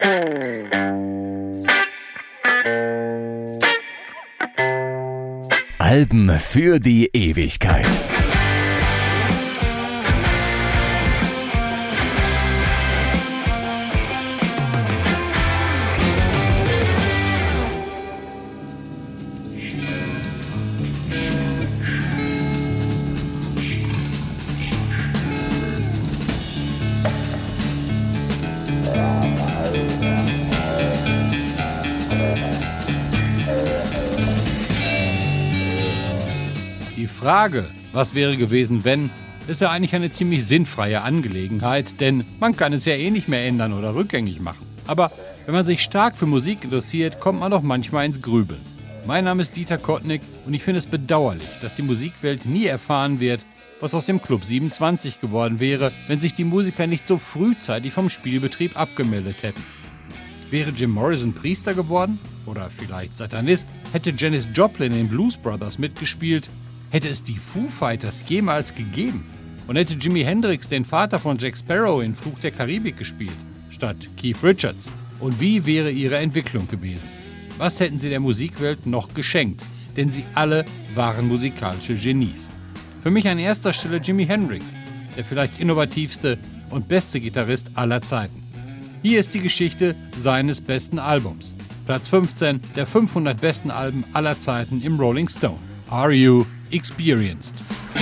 Alben für die Ewigkeit. Die Frage, was wäre gewesen, wenn, ist ja eigentlich eine ziemlich sinnfreie Angelegenheit, denn man kann es ja eh nicht mehr ändern oder rückgängig machen. Aber wenn man sich stark für Musik interessiert, kommt man doch manchmal ins Grübeln. Mein Name ist Dieter Kottnick und ich finde es bedauerlich, dass die Musikwelt nie erfahren wird, was aus dem Club 27 geworden wäre, wenn sich die Musiker nicht so frühzeitig vom Spielbetrieb abgemeldet hätten. Wäre Jim Morrison Priester geworden? Oder vielleicht Satanist? Hätte Janis Joplin in den Blues Brothers mitgespielt? Hätte es die Foo Fighters jemals gegeben? Und hätte Jimi Hendrix den Vater von Jack Sparrow in Fluch der Karibik gespielt, statt Keith Richards? Und wie wäre ihre Entwicklung gewesen? Was hätten sie der Musikwelt noch geschenkt? Denn sie alle waren musikalische Genies. Für mich an erster Stelle Jimi Hendrix, der vielleicht innovativste und beste Gitarrist aller Zeiten. Hier ist die Geschichte seines besten Albums. Platz 15 der 500 besten Alben aller Zeiten im Rolling Stone. Are You Experienced?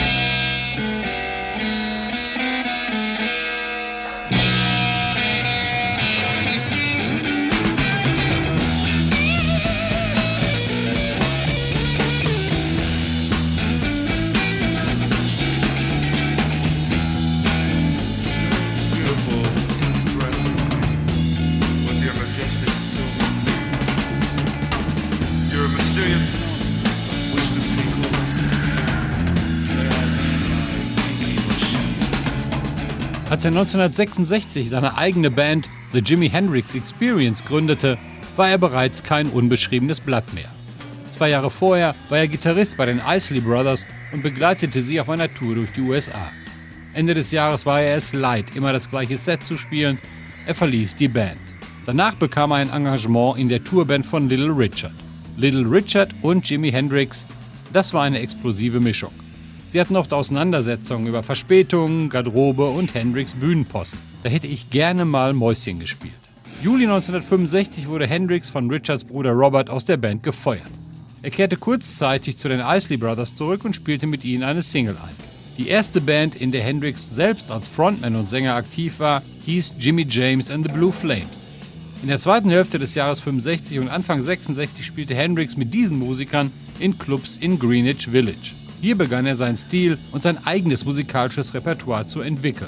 Als er 1966 seine eigene Band The Jimi Hendrix Experience gründete, war er bereits kein unbeschriebenes Blatt mehr. 2 Jahre vorher war er Gitarrist bei den Isley Brothers und begleitete sie auf einer Tour durch die USA. Ende des Jahres war er es leid, immer das gleiche Set zu spielen. Er verließ die Band. Danach bekam er ein Engagement in der Tourband von Little Richard. Little Richard und Jimi Hendrix, das war eine explosive Mischung. Sie hatten oft Auseinandersetzungen über Verspätungen, Garderobe und Hendrix' Bühnenposten. Da hätte ich gerne mal Mäuschen gespielt. Juli 1965 wurde Hendrix von Richards Bruder Robert aus der Band gefeuert. Er kehrte kurzzeitig zu den Isley Brothers zurück und spielte mit ihnen eine Single ein. Die erste Band, in der Hendrix selbst als Frontman und Sänger aktiv war, hieß Jimmy James and the Blue Flames. In der zweiten Hälfte des Jahres 65 und Anfang 66 spielte Hendrix mit diesen Musikern in Clubs in Greenwich Village. Hier begann er seinen Stil und sein eigenes musikalisches Repertoire zu entwickeln.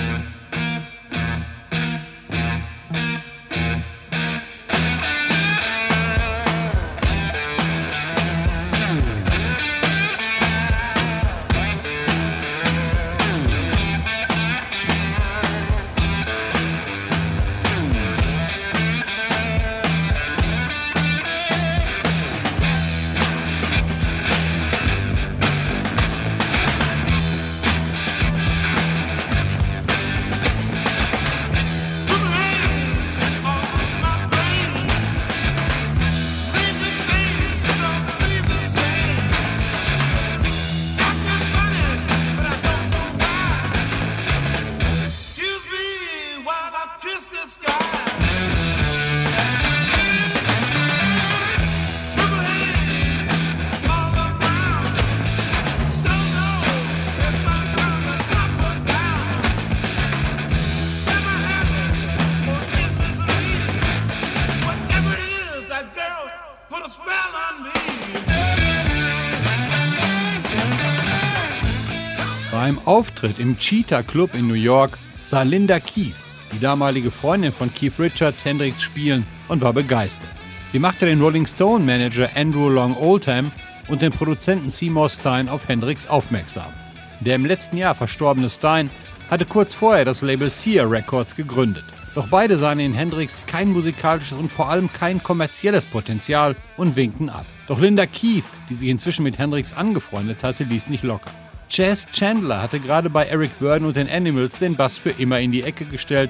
Beim Auftritt im Cheetah Club in New York sah Linda Keith, die damalige Freundin von Keith Richards, Hendrix spielen und war begeistert. Sie machte den Rolling Stone Manager Andrew Long Oldham und den Produzenten Seymour Stein auf Hendrix aufmerksam. Der im letzten Jahr verstorbene Stein hatte kurz vorher das Label Sia Records gegründet. Doch beide sahen in Hendrix kein musikalisches und vor allem kein kommerzielles Potenzial und winkten ab. Doch Linda Keith, die sich inzwischen mit Hendrix angefreundet hatte, ließ nicht locker. Chas Chandler hatte gerade bei Eric Burdon und den Animals den Bass für immer in die Ecke gestellt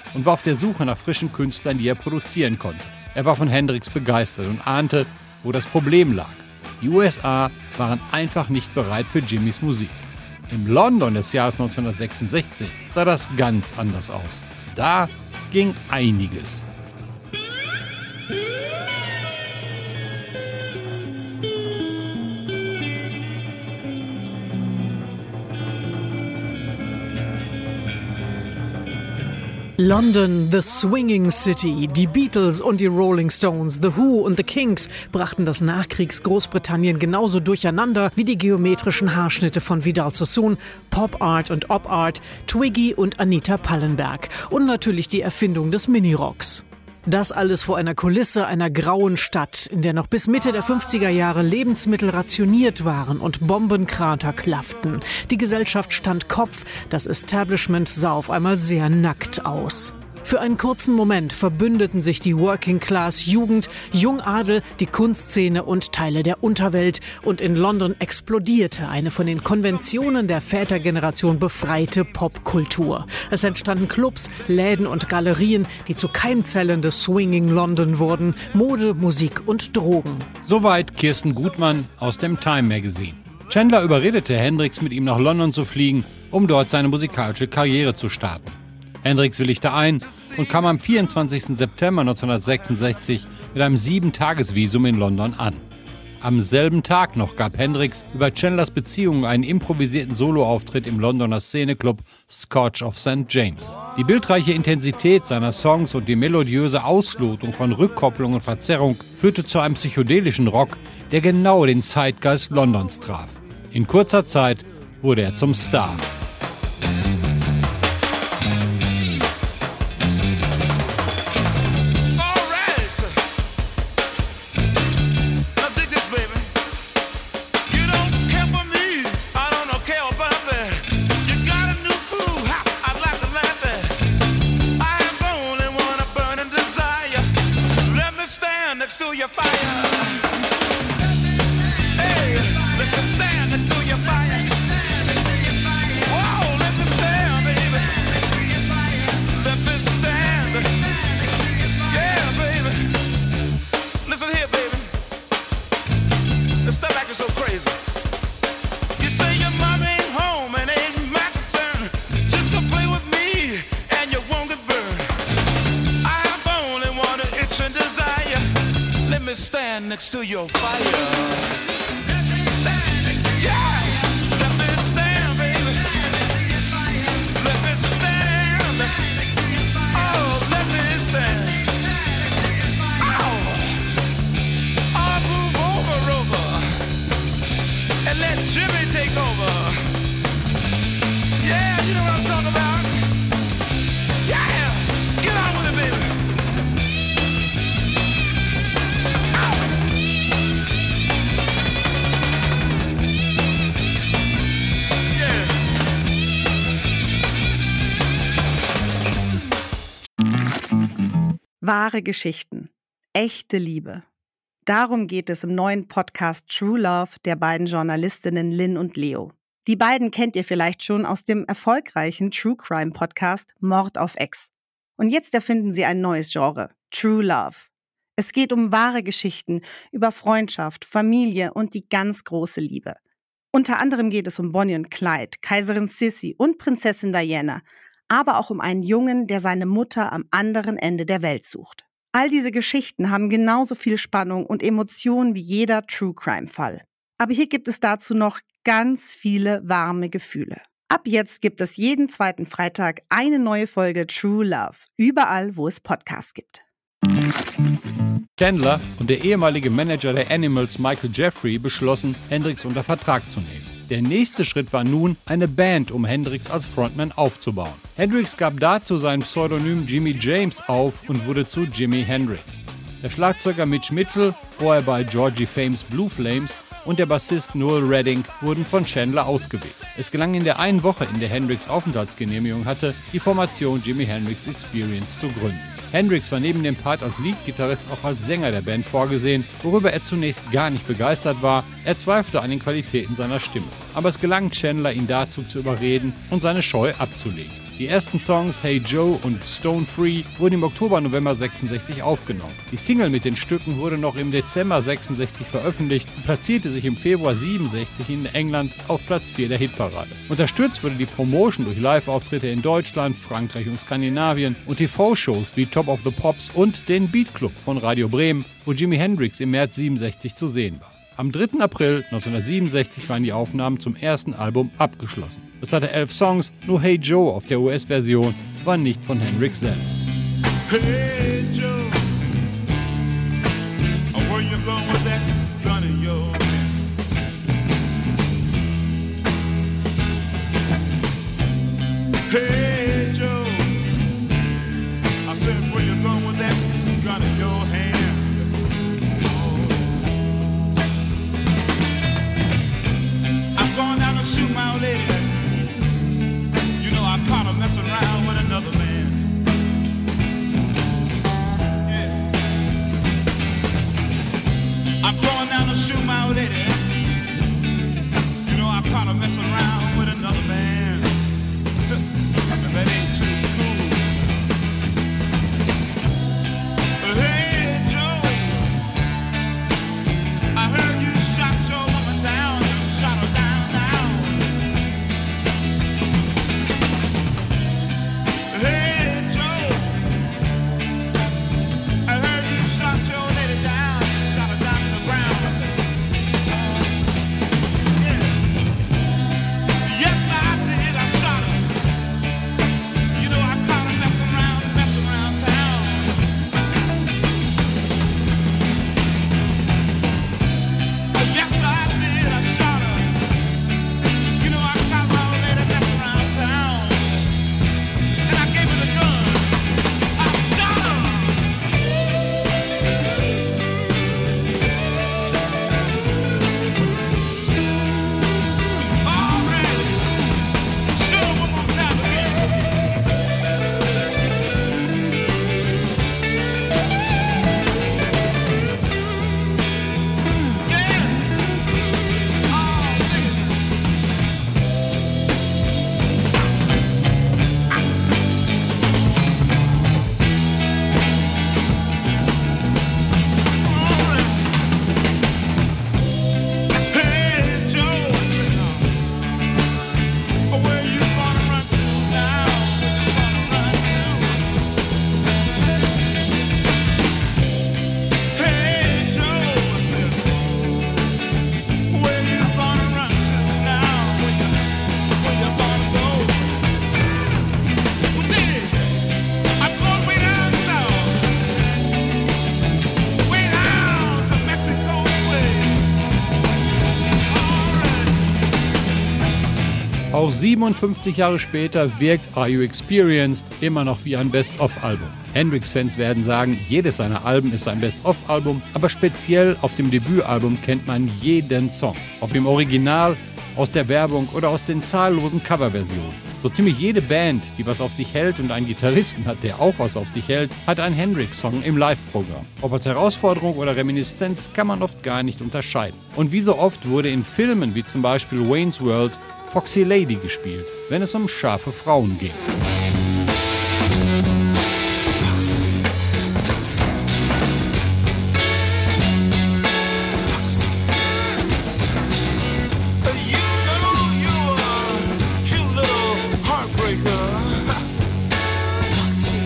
und war auf der Suche nach frischen Künstlern, die er produzieren konnte. Er war von Hendrix begeistert und ahnte, wo das Problem lag. Die USA waren einfach nicht bereit für Jimmys Musik. Im London des Jahres 1966 sah das ganz anders aus. Da ging einiges. London, the swinging city. Die Beatles und die Rolling Stones, The Who und The Kinks brachten das Nachkriegs-Großbritannien genauso durcheinander wie die geometrischen Haarschnitte von Vidal Sassoon, Pop Art und Op Art, Twiggy und Anita Pallenberg und natürlich die Erfindung des Minirocks. Das alles vor einer Kulisse einer grauen Stadt, in der noch bis Mitte der 50er Jahre Lebensmittel rationiert waren und Bombenkrater klafften. Die Gesellschaft stand Kopf, das Establishment sah auf einmal sehr nackt aus. Für einen kurzen Moment verbündeten sich die Working-Class-Jugend, Jungadel, die Kunstszene und Teile der Unterwelt. Und in London explodierte eine von den Konventionen der Vätergeneration befreite Popkultur. Es entstanden Clubs, Läden und Galerien, die zu Keimzellen des Swinging London wurden. Mode, Musik und Drogen. Soweit Kirsten Gutmann aus dem Time Magazine. Chandler überredete Hendrix, mit ihm nach London zu fliegen, um dort seine musikalische Karriere zu starten. Hendrix willigte ein und kam am 24. September 1966 mit einem 7-Tages-Visum in London an. Am selben Tag noch gab Hendrix über Chandlers Beziehungen einen improvisierten Soloauftritt im Londoner Szeneclub Scotch of St. James. Die bildreiche Intensität seiner Songs und die melodiöse Auslotung von Rückkopplung und Verzerrung führte zu einem psychedelischen Rock, der genau den Zeitgeist Londons traf. In kurzer Zeit wurde er zum Star. Stand next to your fire. Stand, yeah. Let me stand, baby. Let me stand. Oh, let me stand. Oh, move over, and let Jimmy take over. Yeah, you know what I'm talking about. Yeah, get on with it, baby. Wahre Geschichten, echte Liebe. Darum geht es im neuen Podcast True Love der beiden Journalistinnen Lynn und Leo. Die beiden kennt ihr vielleicht schon aus dem erfolgreichen True Crime Podcast Mord auf Ex. Und jetzt erfinden sie ein neues Genre, True Love. Es geht um wahre Geschichten über Freundschaft, Familie und die ganz große Liebe. Unter anderem geht es um Bonnie und Clyde, Kaiserin Sissi und Prinzessin Diana, aber auch um einen Jungen, der seine Mutter am anderen Ende der Welt sucht. All diese Geschichten haben genauso viel Spannung und Emotionen wie jeder True-Crime-Fall. Aber hier gibt es dazu noch ganz viele warme Gefühle. Ab jetzt gibt es jeden zweiten Freitag eine neue Folge True Love, überall, wo es Podcasts gibt. Chandler und der ehemalige Manager der Animals Michael Jeffrey beschlossen, Hendrix unter Vertrag zu nehmen. Der nächste Schritt war nun, eine Band um Hendrix als Frontman aufzubauen. Hendrix gab dazu sein Pseudonym Jimmy James auf und wurde zu Jimi Hendrix. Der Schlagzeuger Mitch Mitchell, vorher bei Georgie Fames Blue Flames, und der Bassist Noel Redding wurden von Chandler ausgewählt. Es gelang in der einen Woche, in der Hendrix Aufenthaltsgenehmigung hatte, die Formation Jimi Hendrix Experience zu gründen. Hendrix war neben dem Part als Leadgitarrist auch als Sänger der Band vorgesehen, worüber er zunächst gar nicht begeistert war. Er zweifelte an den Qualitäten seiner Stimme. Aber es gelang Chandler, ihn dazu zu überreden und seine Scheu abzulegen. Die ersten Songs Hey Joe und Stone Free wurden im Oktober/November 66 aufgenommen. Die Single mit den Stücken wurde noch im Dezember 66 veröffentlicht und platzierte sich im Februar 67 in England auf Platz 4 der Hitparade. Unterstützt wurde die Promotion durch Live-Auftritte in Deutschland, Frankreich und Skandinavien und TV-Shows wie Top of the Pops und den Beat Club von Radio Bremen, wo Jimi Hendrix im März 67 zu sehen war. Am 3. April 1967 waren die Aufnahmen zum ersten Album abgeschlossen. Es hatte 11 Songs, nur Hey Joe auf der US-Version war nicht von Hendrix selbst. Hey Joe, where you going with that gun in your hand? Hey Joe, I said where you going with that gun in your hand? I'm going down to shoot my old lady. You know I caught her messing around with another man. I'm going down to shoot my old lady. You know I caught her messing around with another man. And that ain't too cool. Hey Joe, I heard you shot your woman down. You shot her down now. Hey Joe, I heard you shot your lady down. You shot her down to the ground. Yeah. Yes, I did. I shot her. You know I caught her messing around town. Yes, I did. I shot her. You know I caught my old lady messing around town. And I gave her the gun. I shot her. All right. Show 'em one more time again. Yeah. Oh, nigga. All right. Hey Joe, where you gonna run to now? Where you gonna run to? Hey Joe, where you gonna run to now? Where you gonna go? Well, then, I'm going way down south, way down to Mexico way. All right. Auch 57 Jahre später wirkt Are You Experienced immer noch wie ein Best-of-Album. Hendrix-Fans werden sagen, jedes seiner Alben ist ein Best-of-Album, aber speziell auf dem Debütalbum kennt man jeden Song. Ob im Original, aus der Werbung oder aus den zahllosen Coverversionen. So ziemlich jede Band, die was auf sich hält und einen Gitarristen hat, der auch was auf sich hält, hat einen Hendrix-Song im Live-Programm. Ob als Herausforderung oder Reminiszenz kann man oft gar nicht unterscheiden. Und wie so oft wurde in Filmen wie zum Beispiel Wayne's World Foxy Lady gespielt, wenn es um scharfe Frauen ging. You know you are a cute little heartbreaker. Foxy.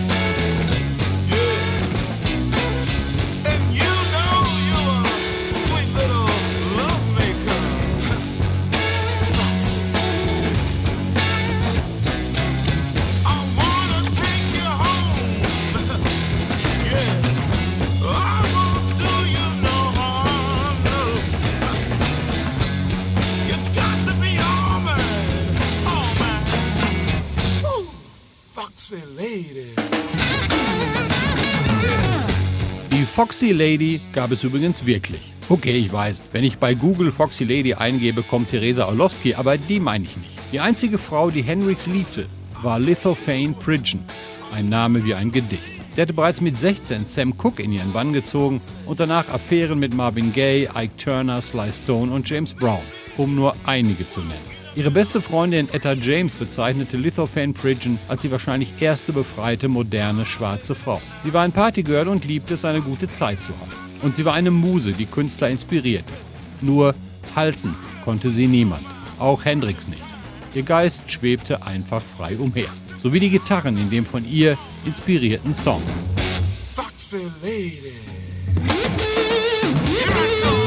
Yeah. And you know you are a sweet little lovemaker. Foxy. I wanna take you home. Yeah. I won't do you no harm, no. You got to be all mine, Ooh, Foxy Lady. Die Foxy Lady gab es übrigens wirklich. Okay, ich weiß, wenn ich bei Google Foxy Lady eingebe, kommt Teresa Orlowski, aber die meine ich nicht. Die einzige Frau, die Hendrix liebte, war Lithophane Pridgeon, ein Name wie ein Gedicht. Sie hatte bereits mit 16 Sam Cooke in ihren Bann gezogen und danach Affären mit Marvin Gaye, Ike Turner, Sly Stone und James Brown, um nur einige zu nennen. Ihre beste Freundin Etta James bezeichnete Lithgow Van Pridgen als die wahrscheinlich erste befreite, moderne, schwarze Frau. Sie war ein Partygirl und liebte es, eine gute Zeit zu haben. Und sie war eine Muse, die Künstler inspirierte. Nur halten konnte sie niemand, auch Hendrix nicht. Ihr Geist schwebte einfach frei umher, so wie die Gitarren in dem von ihr inspirierten Song. Foxy lady. Here I go.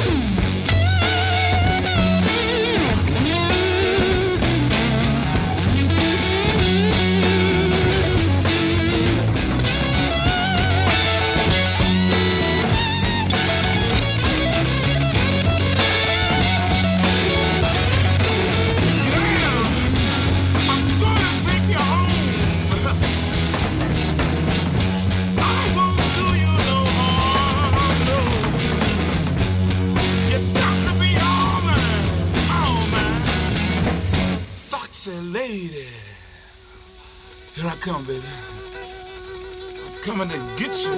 Lady, here I come, baby. I'm coming to get you.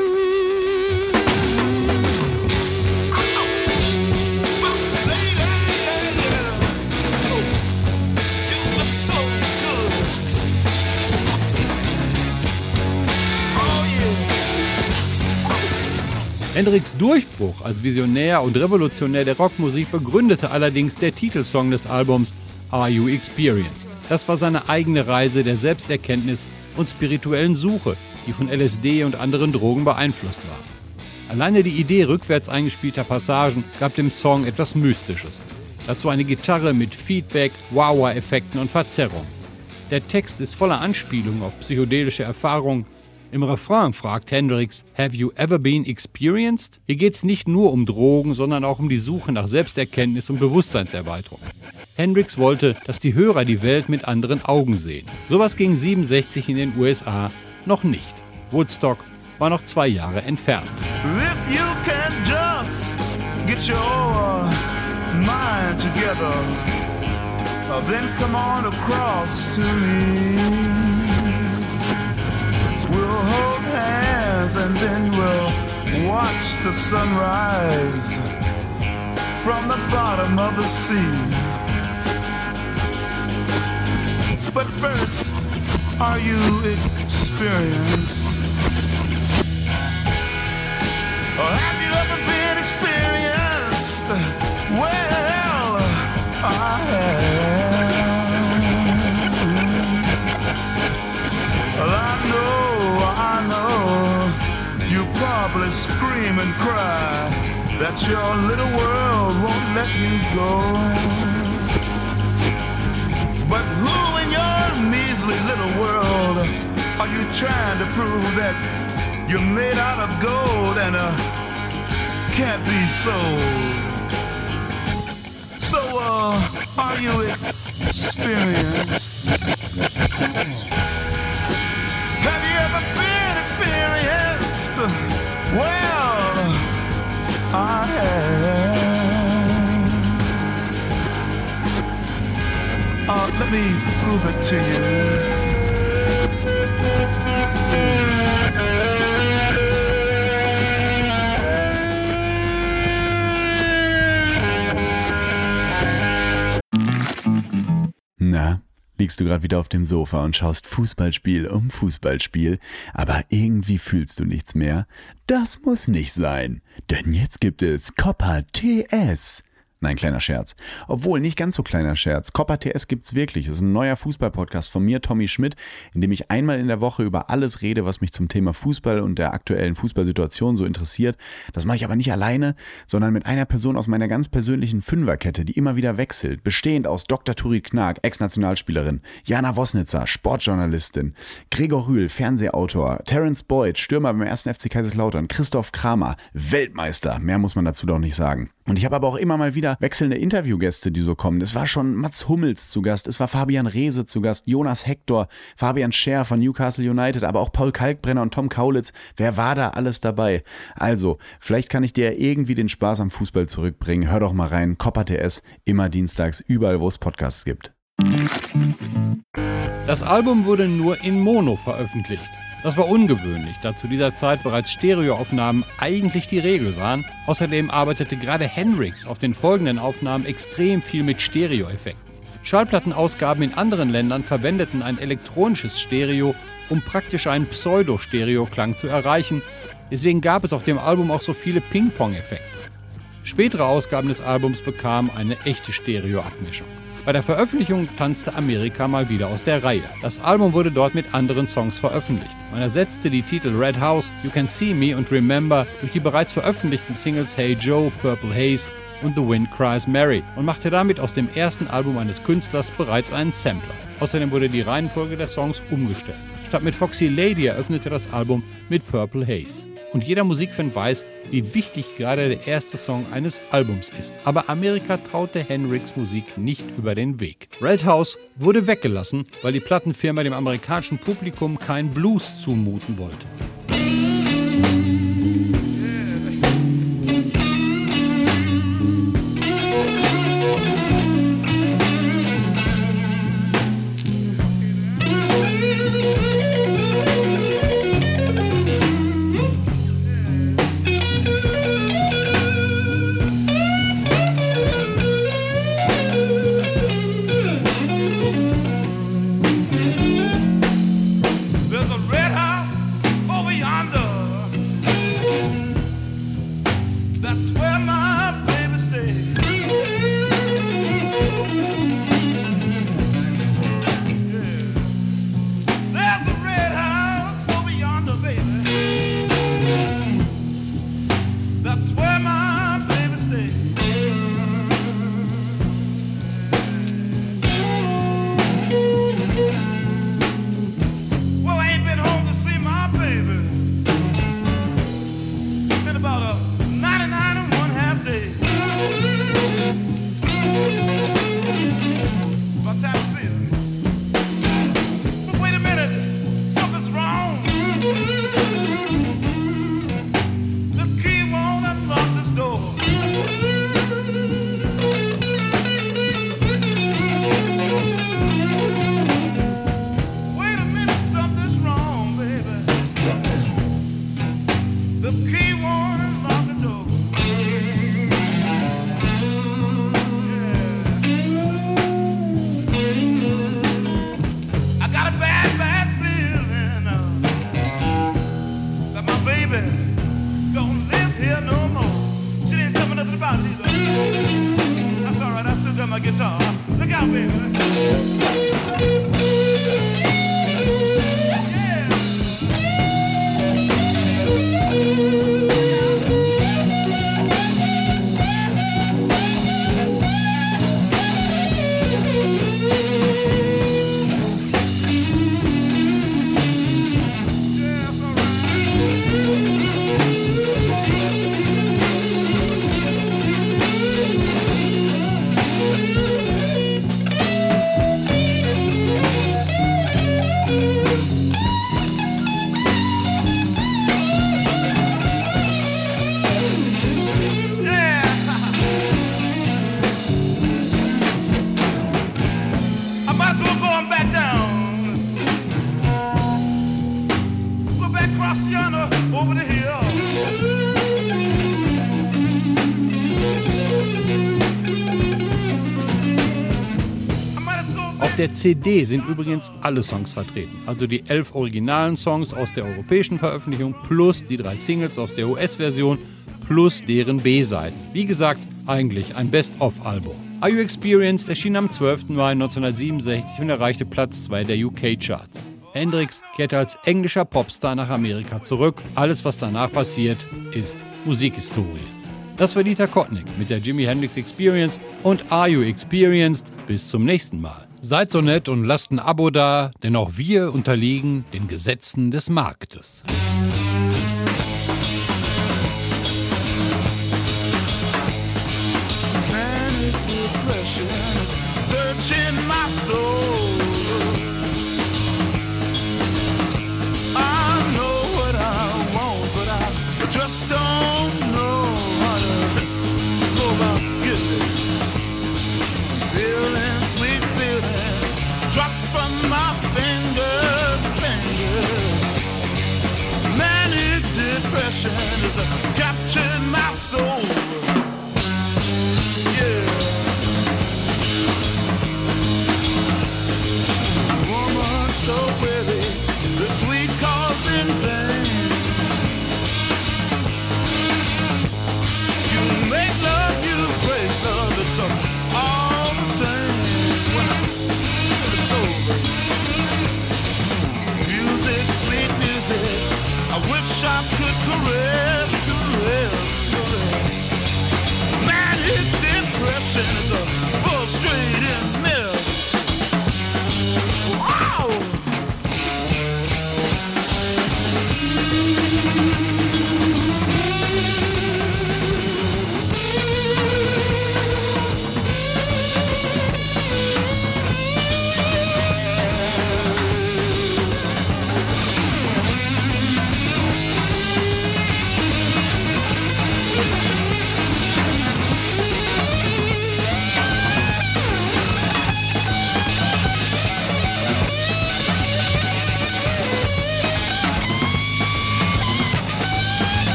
Foxy lady, you look so good. Foxy. Oh yeah. Hendrix' Durchbruch als Visionär und Revolutionär der Rockmusik begründete allerdings der Titelsong des Albums Are You Experienced? Das war seine eigene Reise der Selbsterkenntnis und spirituellen Suche, die von LSD und anderen Drogen beeinflusst war. Alleine die Idee rückwärts eingespielter Passagen gab dem Song etwas Mystisches. Dazu eine Gitarre mit Feedback, Wah-Wah-Effekten und Verzerrung. Der Text ist voller Anspielungen auf psychedelische Erfahrungen. Im Refrain fragt Hendrix, Have you ever been experienced? Hier geht es nicht nur um Drogen, sondern auch um die Suche nach Selbsterkenntnis und Bewusstseinserweiterung. Hendrix wollte, dass die Hörer die Welt mit anderen Augen sehen. Sowas ging 67 in den USA noch nicht. Woodstock war noch 2 Jahre entfernt. If you can just get your mind together, then come on across to me. We'll hold hands and then we'll watch the sunrise from the bottom of the sea. But first, are you experienced? Or have you ever been experienced? Well, I have. Well, I know, you probably scream and cry that your little world won't let you go. But who in your measly little world are you trying to prove that you're made out of gold and can't be sold? So, are you experienced? Have you ever been experienced? Well, I have. Let me prove it to you. Na, liegst du gerade wieder auf dem Sofa und schaust Fußballspiel um Fußballspiel, aber irgendwie fühlst du nichts mehr? Das muss nicht sein, denn jetzt gibt es Copa TS. Nein, kleiner Scherz. Obwohl, nicht ganz so kleiner Scherz. Copa TS gibt's wirklich. Das ist ein neuer Fußball-Podcast von mir, Tommy Schmidt, in dem ich einmal in der Woche über alles rede, was mich zum Thema Fußball und der aktuellen Fußballsituation so interessiert. Das mache ich aber nicht alleine, sondern mit einer Person aus meiner ganz persönlichen Fünferkette, die immer wieder wechselt. Bestehend aus Dr. Turit Knag, Ex-Nationalspielerin, Jana Wosnitzer, Sportjournalistin, Gregor Rühl, Fernsehautor, Terence Boyd, Stürmer beim 1. FC Kaiserslautern, Christoph Kramer, Weltmeister. Mehr muss man dazu doch nicht sagen. Und ich habe aber auch immer mal wieder wechselnde Interviewgäste, die so kommen. Es war schon Mats Hummels zu Gast, es war Fabian Reese zu Gast, Jonas Hector, Fabian Scher von Newcastle United, aber auch Paul Kalkbrenner und Tom Kaulitz. Wer war da alles dabei? Also, vielleicht kann ich dir irgendwie den Spaß am Fußball zurückbringen. Hör doch mal rein, Copa TS, immer dienstags, überall, wo es Podcasts gibt. Das Album wurde nur in Mono veröffentlicht. Das war ungewöhnlich, da zu dieser Zeit bereits Stereoaufnahmen eigentlich die Regel waren. Außerdem arbeitete gerade Hendrix auf den folgenden Aufnahmen extrem viel mit Stereoeffekten. Schallplattenausgaben in anderen Ländern verwendeten ein elektronisches Stereo, um praktisch einen Pseudo-Stereo-Klang zu erreichen. Deswegen gab es auf dem Album auch so viele Ping-Pong-Effekte. Spätere Ausgaben des Albums bekamen eine echte Stereo-Abmischung. Bei der Veröffentlichung tanzte Amerika mal wieder aus der Reihe. Das Album wurde dort mit anderen Songs veröffentlicht. Man ersetzte die Titel Red House, You Can See Me und Remember durch die bereits veröffentlichten Singles Hey Joe, Purple Haze und The Wind Cries Mary und machte damit aus dem ersten Album eines Künstlers bereits einen Sampler. Außerdem wurde die Reihenfolge der Songs umgestellt. Statt mit Foxy Lady eröffnete das Album mit Purple Haze. Und jeder Musikfan weiß, wie wichtig gerade der erste Song eines Albums ist. Aber Amerika traute Hendrix Musik nicht über den Weg. Red House wurde weggelassen, weil die Plattenfirma dem amerikanischen Publikum keinen Blues zumuten wollte. There's a red house over yonder. That's where my baby stays. Yeah. There's a red house over yonder, baby. That's where my baby stays. Well, I ain't been home to see my baby. Been about a 99 and one half days. About time to see her. But wait a minute, something's wrong. The key won't unlock this door. Wait a minute, something's wrong, baby. The key won't unlock the door. Yeah. I got a bad, bad feeling that my baby don't live here no more. She didn't tell me nothing about it either. That's all right, I still got my guitar. Look out, baby. Yeah. Yeah, that's all right. Yeah. I might as well go on back down. Go back across yonder over the hill. I might as well go Auf back. der CD sind übrigens alle Songs vertreten, also die 11 originalen Songs aus der europäischen Veröffentlichung plus die 3 Singles aus der US-Version plus deren B-Seiten. Wie gesagt, eigentlich ein Best-of-Album. Are You Experienced erschien am 12. Mai 1967 und erreichte Platz 2 der UK-Charts. Hendrix kehrte als englischer Popstar nach Amerika zurück. Alles, was danach passiert, ist Musikhistorie. Das war Dieter Kottnick mit der Jimi Hendrix Experience und Are You Experienced? Bis zum nächsten Mal. Seid so nett und lasst ein Abo da, denn auch wir unterliegen den Gesetzen des Marktes. Manic depression is searching my soul. I know what I want, but I just don't know how to go about getting it. Feeling, sweet feeling, drops from my fingers. Manic depression is capturing my soul. Yeah.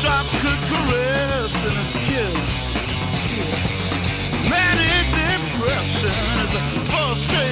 shop could caress in a kiss. Manic depression is a frustrating